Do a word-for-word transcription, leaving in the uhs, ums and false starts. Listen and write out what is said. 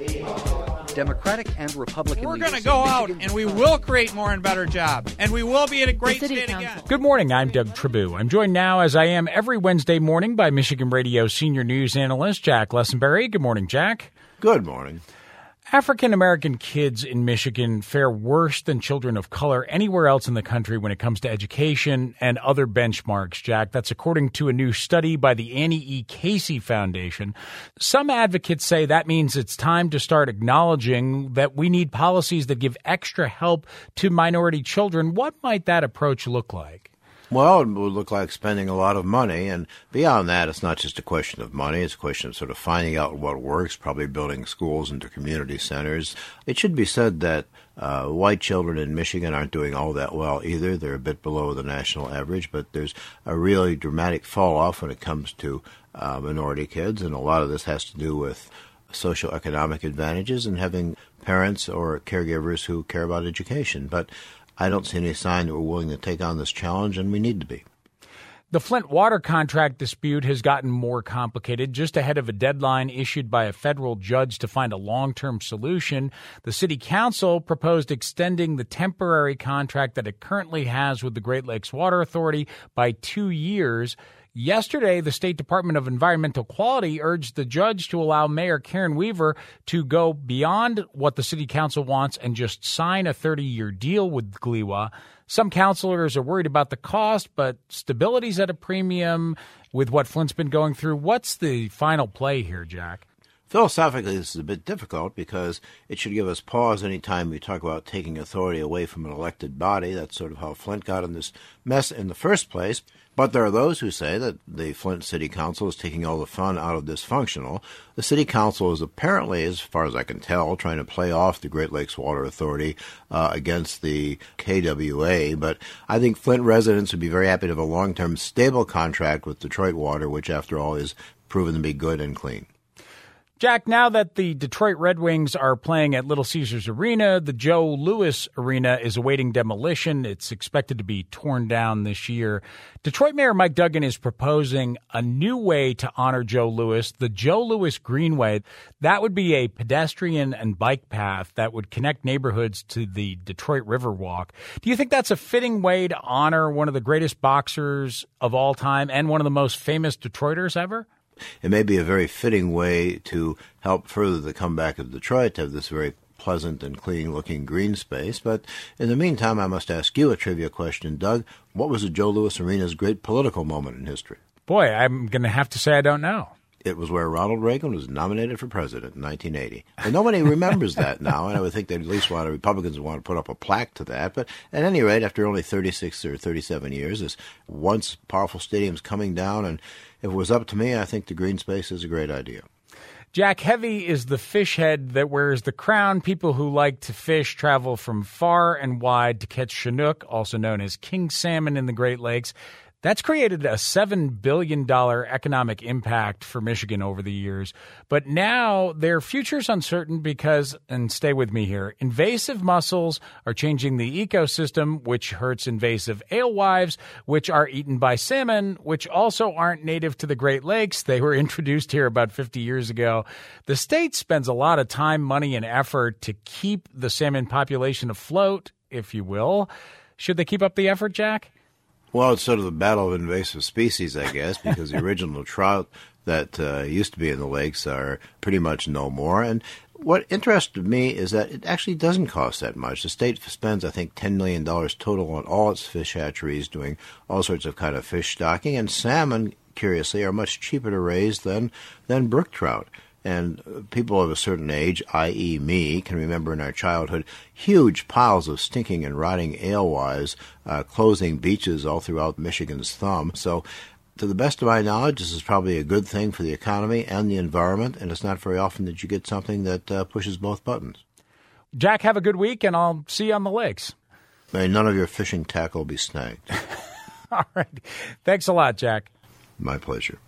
Democratic and Republican We're going to leaders go in out Michigan and we will create more and better jobs. And we will be in a great state Council. again. Good morning. I'm Doug Tribou. I'm joined now, as I am every Wednesday morning, by Michigan Radio senior news analyst Jack Lessenberry. Good morning, Jack. Good morning. African-American kids in Michigan fare worse than children of color anywhere else in the country when it comes to education and other benchmarks, Jack. That's according to a new study by the Annie E. Casey Foundation. Some advocates say that means it's time to start acknowledging that we need policies that give extra help to minority children. What might that approach look like? Well, it would look like spending a lot of money, and beyond that, it's not just a question of money. It's a question of sort of finding out what works, probably building schools into community centers. It should be said that uh, white children in Michigan aren't doing all that well either. They're a bit below the national average, but there's a really dramatic fall-off when it comes to uh, minority kids, and a lot of this has to do with socioeconomic advantages and having parents or caregivers who care about education. But I don't see any sign that we're willing to take on this challenge, and we need to be. The Flint water contract dispute has gotten more complicated. Just ahead of a deadline issued by a federal judge to find a long-term solution, the city council proposed extending the temporary contract that it currently has with the Great Lakes Water Authority by two years. Yesterday, the State Department of Environmental Quality urged the judge to allow Mayor Karen Weaver to go beyond what the city council wants and just sign a thirty-year deal with G L E W A. Some councilors are worried about the cost, but stability's at a premium with what Flint's been going through. What's the final play here, Jack? Philosophically, this is a bit difficult because it should give us pause any time we talk about taking authority away from an elected body. That's sort of how Flint got in this mess in the first place. But there are those who say that the Flint City Council is taking all the fun out of dysfunctional. The City Council is apparently, as far as I can tell, trying to play off the Great Lakes Water Authority uh, against the K W A. But I think Flint residents would be very happy to have a long-term stable contract with Detroit Water, which, after all, is proven to be good and clean. Jack, now that the Detroit Red Wings are playing at Little Caesars Arena, the Joe Louis Arena is awaiting demolition. It's expected to be torn down this year. Detroit Mayor Mike Duggan is proposing a new way to honor Joe Louis, the Joe Louis Greenway. That would be a pedestrian and bike path that would connect neighborhoods to the Detroit Riverwalk. Do you think that's a fitting way to honor one of the greatest boxers of all time and one of the most famous Detroiters ever? It may be a very fitting way to help further the comeback of Detroit to have this very pleasant and clean-looking green space. But in the meantime, I must ask you a trivia question, Doug. What was the Joe Louis Arena's great political moment in history? Boy, I'm going to have to say I don't know. It was where Ronald Reagan was nominated for president in nineteen eighty. And nobody remembers that now, and I would think that at least a lot of Republicans would want to put up a plaque to that. But at any rate, after only thirty-six or thirty-seven years, this once powerful stadium's coming down, and if it was up to me, I think the green space is a great idea. Jack, heavy is the fish head that wears the crown. People who like to fish travel from far and wide to catch Chinook, also known as king salmon in the Great Lakes. That's created a seven billion dollars economic impact for Michigan over the years. But now their future's uncertain because, and stay with me here, invasive mussels are changing the ecosystem, which hurts invasive alewives, which are eaten by salmon, which also aren't native to the Great Lakes. They were introduced here about fifty years ago. The state spends a lot of time, money, and effort to keep the salmon population afloat, if you will. Should they keep up the effort, Jack? Well, it's sort of the battle of invasive species, I guess, because the original trout that uh, used to be in the lakes are pretty much no more. And what interested me is that it actually doesn't cost that much. The state spends, I think, ten million dollars total on all its fish hatcheries, doing all sorts of kind of fish stocking. And salmon, curiously, are much cheaper to raise than, than brook trout. And people of a certain age, that is me, can remember in our childhood huge piles of stinking and rotting alewives uh, closing beaches all throughout Michigan's thumb. So to the best of my knowledge, this is probably a good thing for the economy and the environment, and it's not very often that you get something that uh, pushes both buttons. Jack, have a good week, and I'll see you on the lakes. May none of your fishing tackle be snagged. All right. Thanks a lot, Jack. My pleasure.